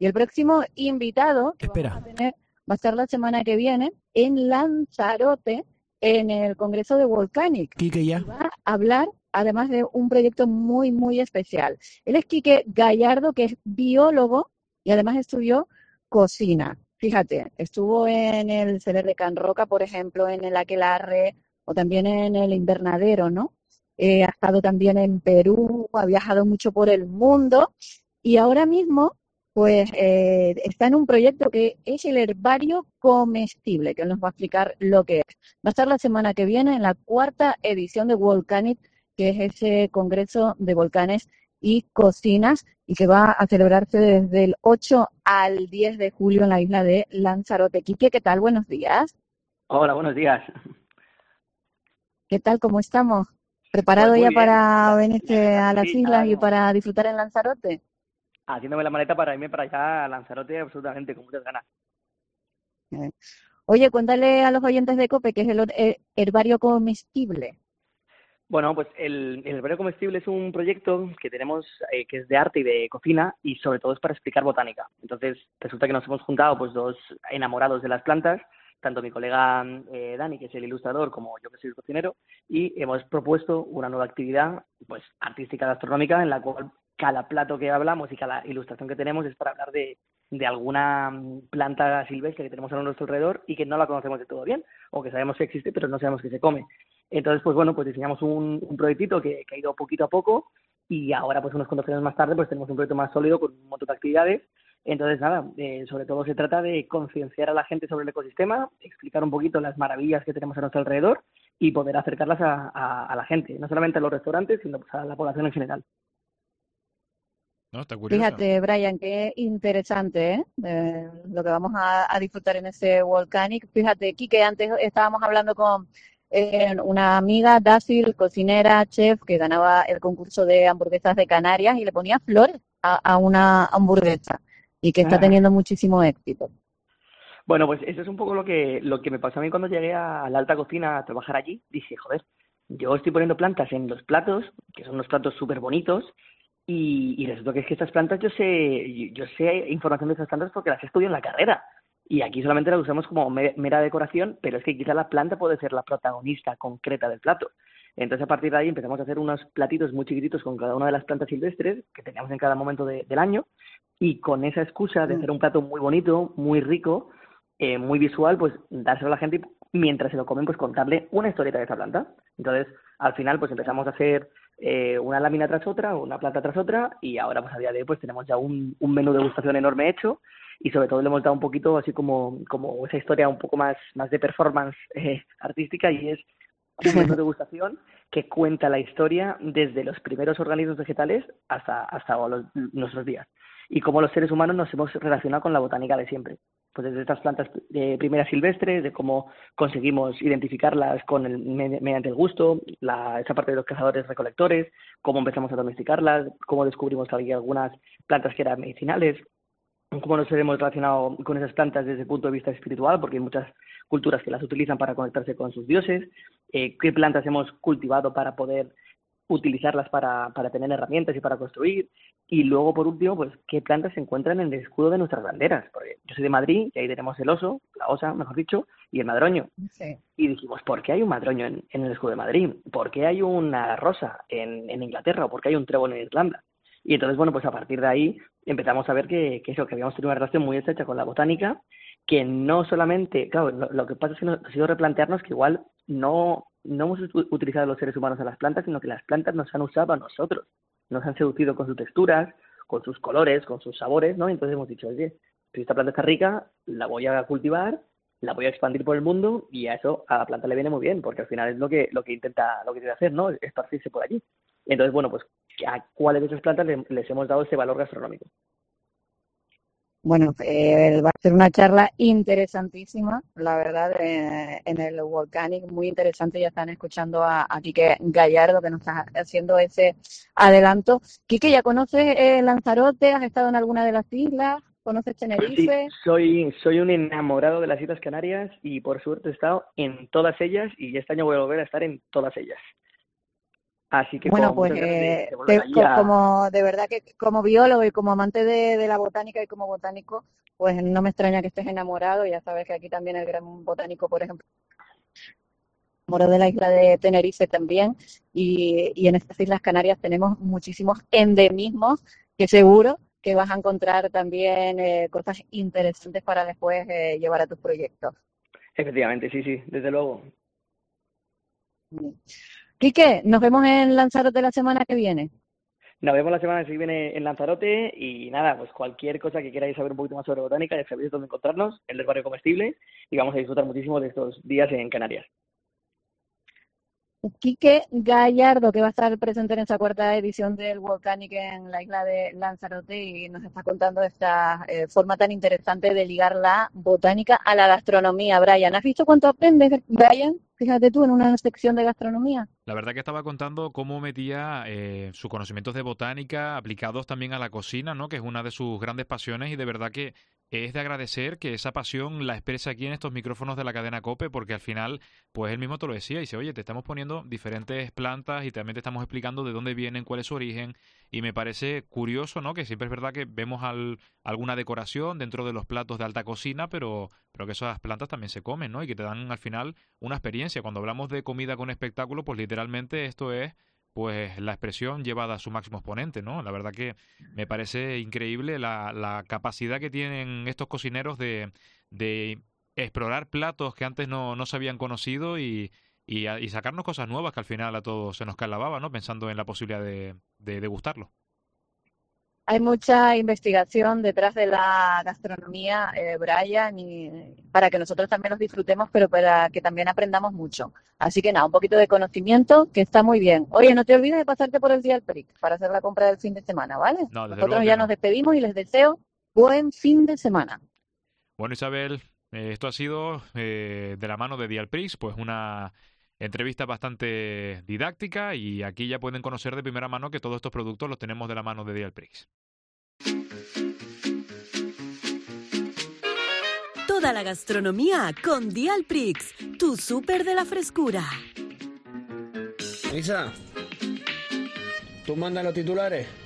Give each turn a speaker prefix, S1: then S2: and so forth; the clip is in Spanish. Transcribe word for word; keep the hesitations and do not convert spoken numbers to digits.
S1: Y el próximo invitado que
S2: Espera.
S1: vamos a tener va a ser la semana que viene en Lanzarote, en el Congreso de Volcanic.
S2: Quique ya.
S1: Y va a hablar, además de un proyecto muy, muy especial. Él es Quique Gallardo, que es biólogo y además estudió cocina. Fíjate, estuvo en el Celer de Can Roca, por ejemplo, en el Aquelarre o también en el Invernadero, ¿no? Eh, ha estado también en Perú, ha viajado mucho por el mundo y ahora mismo pues eh, está en un proyecto que es el herbario comestible, que nos va a explicar lo que es. Va a estar la semana que viene en la cuarta edición de Volcanic, que es ese congreso de volcanes y cocinas, y que va a celebrarse desde el ocho al diez de julio en la isla de Lanzarote. Quique, ¿qué tal? Buenos días.
S3: Hola, buenos días.
S1: ¿Qué tal? ¿Cómo estamos?
S3: Pues
S1: ¿Preparado
S3: muy
S1: ya
S3: bien,
S1: para
S3: la, la
S1: venirte
S3: verdad
S1: a
S3: que
S1: las
S3: sí,
S1: islas
S3: nada,
S1: y
S3: no.
S1: para disfrutar en Lanzarote?
S3: Haciéndome la maleta para irme para allá a Lanzarote absolutamente con muchas ganas.
S1: Eh, Oye, cuéntale a los oyentes de COPE qué es el her- eh, herbario comestible.
S3: Bueno, pues el, el Herbario Comestible es un proyecto que tenemos eh, que es de arte y de cocina y sobre todo es para explicar botánica. Entonces resulta que nos hemos juntado pues dos enamorados de las plantas, tanto mi colega eh, Dani, que es el ilustrador, como yo que soy el cocinero, y hemos propuesto una nueva actividad pues artística gastronómica en la cual cada plato que hablamos y cada ilustración que tenemos es para hablar de, de alguna mm, planta silvestre que tenemos a nuestro alrededor y que no la conocemos de todo bien, o que sabemos que existe pero no sabemos que se come. Entonces, pues bueno, pues diseñamos un, un proyectito que, que ha ido poquito a poco y ahora, pues unos cuantos años más tarde, pues tenemos un proyecto más sólido con un montón de actividades. Entonces, nada, eh, sobre todo se trata de concienciar a la gente sobre el ecosistema, explicar un poquito las maravillas que tenemos a nuestro alrededor y poder acercarlas a, a, a la gente, no solamente a los restaurantes, sino pues a la población en general.
S2: No, está curioso.
S1: Fíjate, Brian, qué interesante, ¿eh? Eh, lo que vamos a, a disfrutar en ese Volcanic. Fíjate, Quique, antes estábamos hablando con eh, una amiga, Dácil, cocinera, chef, que ganaba el concurso de hamburguesas de Canarias y le ponía flores a, a una hamburguesa y que está teniendo muchísimo éxito.
S3: Bueno, pues eso es un poco lo que, lo que me pasó a mí cuando llegué a la alta cocina a trabajar allí. Dije, joder, yo estoy poniendo plantas en los platos, que son unos platos súper bonitos, y, y resulta que es que estas plantas yo sé, yo sé información de estas plantas porque las estudio en la carrera. Y aquí solamente las usamos como me- mera decoración, pero es que quizá la planta puede ser la protagonista concreta del plato. Entonces, a partir de ahí empezamos a hacer unos platitos muy chiquititos con cada una de las plantas silvestres que teníamos en cada momento de- del año. Y con esa excusa de
S1: Mm.
S3: hacer un plato muy bonito, muy rico, eh, muy visual, pues dárselo a la gente y mientras se lo comen, pues contarle una historieta de esa planta. Entonces, al final, pues empezamos a hacer eh, una lámina tras otra, una planta tras otra, y ahora, pues a día de hoy, pues tenemos ya un, un menú de degustación enorme hecho, y sobre todo le hemos dado un poquito así como, como esa historia un poco más, más de performance eh, artística, y es un menú de degustación que cuenta la historia desde los primeros organismos vegetales hasta, hasta los, nuestros días. Y cómo los seres humanos nos hemos relacionado con la botánica de siempre. Pues desde estas plantas eh, primeras silvestres, de cómo conseguimos identificarlas con el, mediante el gusto, la, esa parte de los cazadores recolectores, cómo empezamos a domesticarlas, cómo descubrimos que había algunas plantas que eran medicinales, cómo nos hemos relacionado con esas plantas desde el punto de vista espiritual, porque hay muchas culturas que las utilizan para conectarse con sus dioses, eh, qué plantas hemos cultivado para poder utilizarlas para, para tener herramientas y para construir, y luego por último, pues qué plantas se encuentran en el escudo de nuestras banderas, porque yo soy de Madrid y ahí tenemos el oso, la osa, mejor dicho, y el madroño.
S1: Sí.
S3: Y dijimos, ¿por qué hay un madroño en, en el escudo de Madrid? ¿Por qué hay una rosa en, en Inglaterra? ¿O por qué hay un trébol en Irlanda? Y entonces, bueno, pues a partir de ahí empezamos a ver que, que eso, que habíamos tenido una relación muy estrecha con la botánica, que no solamente, claro, lo, lo que pasa es que nos ha sido replantearnos que igual no, no hemos utilizado los seres humanos a las plantas, sino que las plantas nos han usado a nosotros, nos han seducido con sus texturas, con sus colores, con sus sabores, ¿no? Y entonces hemos dicho, oye, si esta planta está rica, la voy a cultivar, la voy a expandir por el mundo y a eso a la planta le viene muy bien, porque al final es lo que lo que intenta lo que quiere hacer, ¿no? Esparcirse por allí. Entonces, bueno, pues a cuáles de esas plantas les, les hemos dado ese valor gastronómico.
S1: Bueno, eh, va a ser una charla interesantísima, la verdad, eh, en el Volcanic, muy interesante. Ya están escuchando a, a Quique Gallardo que nos está haciendo ese adelanto. Quique, ¿ya conoces eh, Lanzarote? ¿Has estado en alguna de las islas? ¿Conoces
S3: Sí,
S1: Tenerife?
S3: soy, soy un enamorado de las Islas Canarias y por suerte he estado en todas ellas y este año voy a volver a estar en todas ellas. Así que
S1: bueno,
S3: con
S1: pues
S3: muchas ganas de,
S1: eh,
S3: de volver
S1: te-
S3: allí
S1: co-
S3: a...
S1: como de verdad que como biólogo y como amante de, de la botánica y como botánico, pues no me extraña que estés enamorado. Ya sabes que aquí también el gran botánico, por ejemplo, enamoró de la isla de Tenerife también, y, y en estas Islas Canarias tenemos muchísimos endemismos que seguro que vas a encontrar también eh, cosas interesantes para después eh, llevar a tus proyectos.
S3: Efectivamente, sí, sí, desde luego.
S1: Quique, nos vemos en Lanzarote la semana que viene.
S3: Nos vemos la semana que viene en Lanzarote y nada, pues cualquier cosa que queráis saber un poquito más sobre botánica, ya sabéis dónde encontrarnos, en el Barrio Comestible, y vamos a disfrutar muchísimo de estos días en Canarias.
S1: Quique Gallardo, que va a estar presente en esta cuarta edición del Volcanic en la isla de Lanzarote, y nos está contando esta eh, forma tan interesante de ligar la botánica a la gastronomía. Brian, ¿has visto cuánto aprendes, Brian? Fíjate tú, en una sección de gastronomía.
S2: La verdad que estaba contando cómo metía eh, sus conocimientos de botánica aplicados también a la cocina, ¿no? Que es una de sus grandes pasiones, y de verdad que es de agradecer que esa pasión la exprese aquí en estos micrófonos de la cadena COPE, porque al final, pues él mismo te lo decía, y dice, oye, te estamos poniendo diferentes plantas y también te estamos explicando de dónde vienen, cuál es su origen, y me parece curioso, ¿no? Que siempre es verdad que vemos al, alguna decoración dentro de los platos de alta cocina, pero, pero que esas plantas también se comen, ¿no? Y que te dan al final una experiencia. Cuando hablamos de comida con espectáculo, pues literalmente esto es pues la expresión llevada a su máximo exponente, ¿no? La verdad que me parece increíble la, la capacidad que tienen estos cocineros de, de explorar platos que antes no, no se habían conocido y, y, y sacarnos cosas nuevas que al final a todos se nos cae la baba, ¿no? Pensando en la posibilidad de, de degustarlo.
S1: Hay mucha investigación detrás de la gastronomía, eh, Brian, y para que nosotros también los disfrutemos, pero para que también aprendamos mucho. Así que nada, un poquito de conocimiento, que está muy bien. Oye, no te olvides de pasarte por el Dial Prix para hacer la compra del fin de semana, ¿vale?
S2: No, desde luego
S1: Nosotros
S2: que
S1: ya
S2: no.
S1: nos despedimos y les deseo buen fin de semana.
S2: Bueno, Isabel, eh, esto ha sido eh, de la mano de Dialprix, pues una entrevista bastante didáctica, y aquí ya pueden conocer de primera mano que todos estos productos los tenemos de la mano de Dialprix.
S4: Toda la gastronomía con Dialprix, tu súper de la frescura.
S5: Isa, ¿tú mandas los titulares?